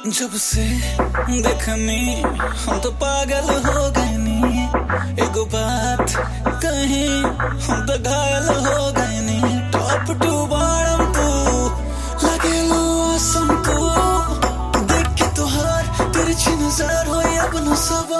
जब से देखनी हम तो पागल हो गए नी। एगो बात कहीं हम तो घायल हो गए नी। टॉप टू बॉटम तू लगे लो आसम तू। देख के तुहार तिरछी नजर हो अब न सबर।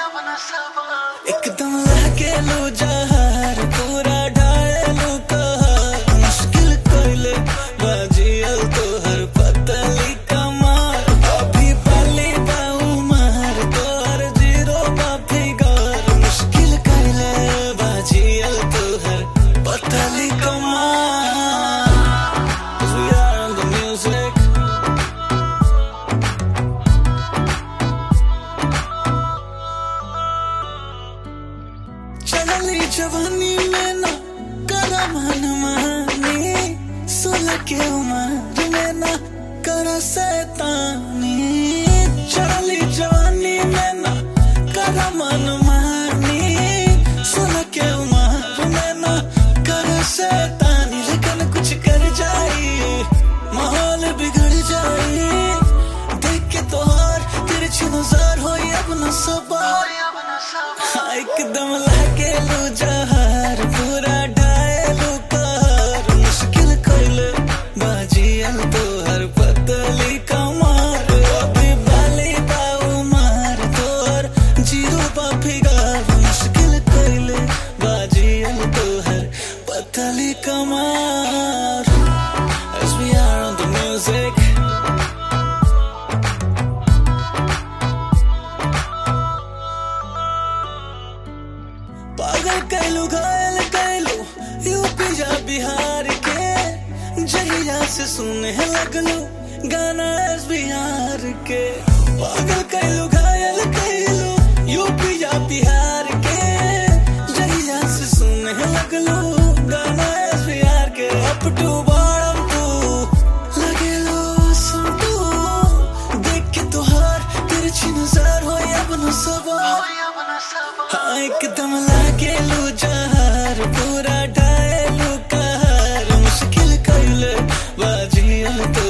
एकदम लगे लो जहर पूरा ढायलू कहर। मुश्किल कोइले बाजियल तोहर पतली कमर। अभी पली बाउमर तोहर जीरो बा फिगर। मुश्किल कोइले बाजियल तोहर पतली कमर। 'Cause we are on the music. चली जवानी में ना करा मन मानी। 16 के उम्र में ना करा शैतानी। चली जवानी में ना करा मन मानी। 16 के उम्र में ना करा शैतानी। लेकिन कुछ कर जाई माहौल बिगड़ जाई। देख के तोहार तिरछी नजर हो अब न सबर। एकदम लगे लो जहर पूरा ढायलू कहर। मुश्किल कोइले बाजियल तोहर पतली कमर। अभी बाली बाउमर तोहर जीरो बा फिगर। मुश्किल कोइले बाजियल तोहर पतली कमर। As we are on the music. पागल कहलू घायल कहलू यूपी या बिहार के। जहिया से सुने लगलू गाना एस बिहार के। पागल कहलू घायल कहलू यूपी या बिहार के। जहिया से सुने लगलू गाना एस बिहार के। अप टू बॉटम तू लगे लो आसम तू। देख के तुहार तिरछी नजर हो अब न सबर। एकदम लगे लो जहर पूरा ढायलू कहर। मुश्किल कोइले बाजियल तो